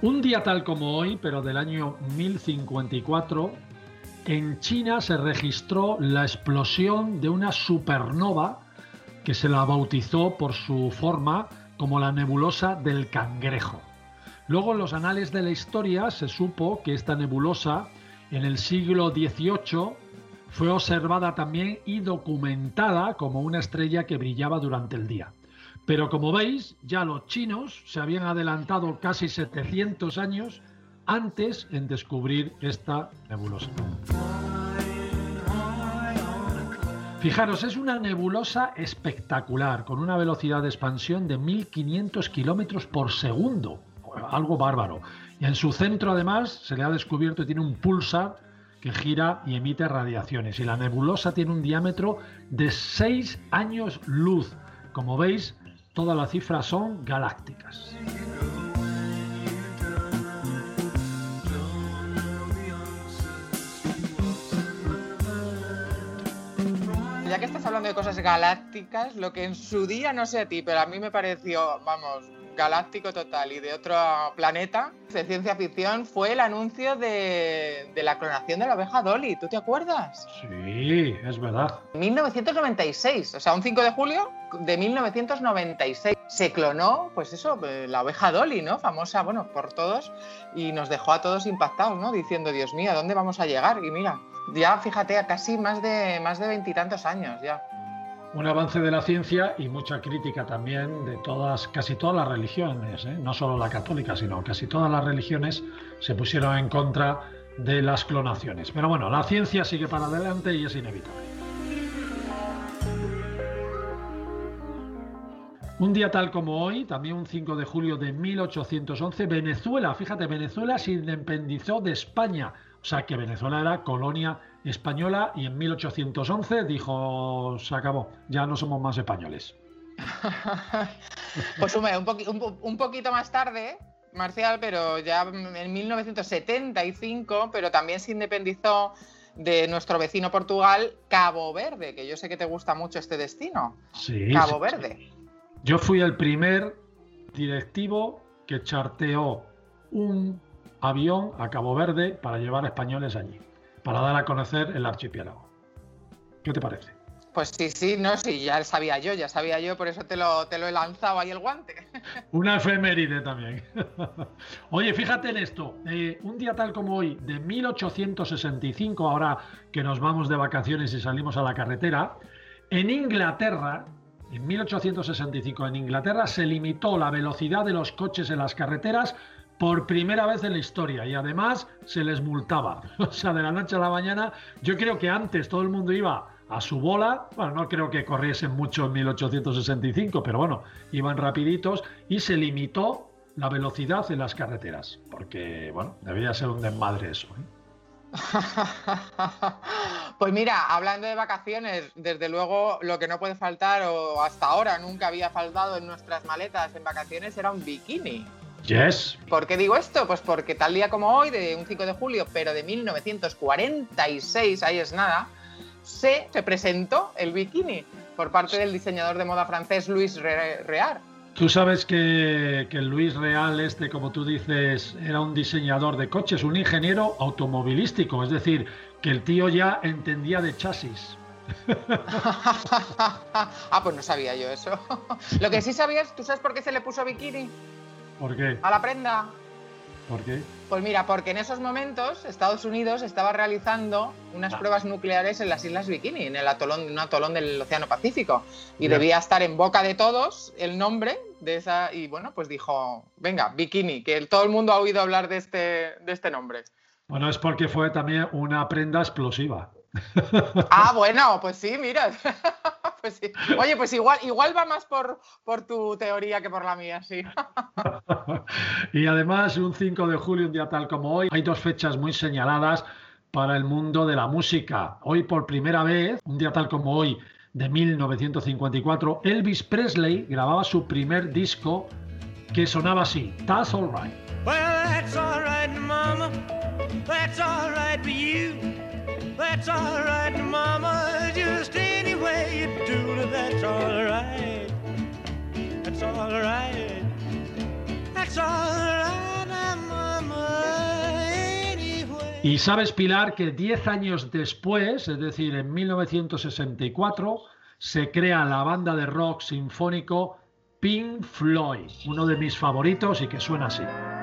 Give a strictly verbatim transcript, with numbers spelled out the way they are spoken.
Un día tal como hoy, pero del año mil cincuenta y cuatro, en China se registró la explosión de una supernova que se la bautizó por su forma como la nebulosa del Cangrejo. Luego, en los anales de la historia, se supo que esta nebulosa, en el siglo dieciocho, fue observada también y documentada como una estrella que brillaba durante el día. Pero como veis, ya los chinos se habían adelantado casi setecientos años antes en descubrir esta nebulosa. Fijaros, es una nebulosa espectacular, con una velocidad de expansión de mil quinientos kilómetros por segundo, algo bárbaro. Y en su centro, además, se le ha descubierto que tiene un púlsar que gira y emite radiaciones. Y la nebulosa tiene un diámetro de seis años luz. Como veis, todas las cifras son galácticas. Ya que estás hablando de cosas galácticas, lo que en su día, no sé a ti, pero a mí me pareció, vamos, galáctico total y de otro planeta, de ciencia ficción, fue el anuncio de, de la clonación de la oveja Dolly. ¿Tú te acuerdas? Sí, es verdad. mil novecientos noventa y seis, o sea, un cinco de julio de mil novecientos noventa y seis. Se clonó, pues eso, la oveja Dolly, ¿no? Famosa, bueno, por todos, y nos dejó a todos impactados, ¿no? Diciendo, Dios mío, ¿a dónde vamos a llegar? Y mira, ya fíjate, a casi más de más de veintitantos años ya. Un avance de la ciencia y mucha crítica también de todas, casi todas las religiones, ¿eh? No solo la católica, sino casi todas las religiones se pusieron en contra de las clonaciones. Pero bueno, la ciencia sigue para adelante y es inevitable. Un día tal como hoy, también un cinco de julio de mil ochocientos once, Venezuela, fíjate, Venezuela se independizó de España. O sea que Venezuela era colonia española y en mil ochocientos once dijo, se acabó, ya no somos más españoles. Pues hombre, un, poqui, un, un poquito más tarde, Marcial, pero ya en mil novecientos setenta y cinco, pero también se independizó de nuestro vecino Portugal, Cabo Verde, que yo sé que te gusta mucho este destino. Sí, Cabo sí, Verde. Sí. Yo fui el primer directivo que charteó un avión a Cabo Verde para llevar españoles allí, para dar a conocer el archipiélago. ¿Qué te parece? Pues sí, sí, no, sí, ya sabía yo, ya sabía yo, por eso te lo, te lo he lanzado ahí el guante. Una efeméride también. Oye, fíjate en esto, eh, un día tal como hoy, de mil ochocientos sesenta y cinco, ahora que nos vamos de vacaciones y salimos a la carretera, en Inglaterra, en mil ochocientos sesenta y cinco, en Inglaterra se limitó la velocidad de los coches en las carreteras por primera vez en la historia y además se les multaba. O sea, de la noche a la mañana, yo creo que antes todo el mundo iba a su bola, bueno, no creo que corriesen mucho en mil ochocientos sesenta y cinco, pero bueno, iban rapiditos y se limitó la velocidad en las carreteras, porque, bueno, debía ser un desmadre eso, ¿eh? Pues mira, hablando de vacaciones, desde luego lo que no puede faltar, o hasta ahora nunca había faltado en nuestras maletas en vacaciones, era un bikini. Yes. ¿Por qué digo esto? Pues porque tal día como hoy, de un cinco de julio, pero de mil novecientos cuarenta y seis, ahí es nada, se, se presentó el bikini por parte del diseñador de moda francés Louis Réal. Tú sabes que, que Luis Real, este, como tú dices, era un diseñador de coches, un ingeniero automovilístico, es decir, que el tío ya entendía de chasis. Ah, pues no sabía yo eso. Lo que sí sabías, ¿tú sabes por qué se le puso bikini? ¿Por qué? A la prenda. ¿Por qué? Pues mira, porque en esos momentos Estados Unidos estaba realizando unas ah. pruebas nucleares en las Islas Bikini, en el atolón, un atolón del Océano Pacífico. Y yeah. debía estar en boca de todos el nombre de esa. Y bueno, pues dijo, venga, Bikini, que todo el mundo ha oído hablar de este, de este nombre. Bueno, es porque fue también una prenda explosiva. Ah, bueno, pues sí, mira. Pues sí. Oye, pues igual, igual va más por, por tu teoría que por la mía, sí. Y además, un cinco de julio, un día tal como hoy, hay dos fechas muy señaladas para el mundo de la música. Hoy, por primera vez, un día tal como hoy, de mil novecientos cincuenta y cuatro, Elvis Presley grababa su primer disco que sonaba así, That's All Right. Well, that's all right, mama. That's all right for you. That's all right, mama. Just any way you do it, that's all right. That's all right. That's all right, mama. Y sabes, Pilar, que diez años después, es decir, en mil novecientos sesenta y cuatro, se crea la banda de rock sinfónico Pink Floyd, uno de mis favoritos y que suena así.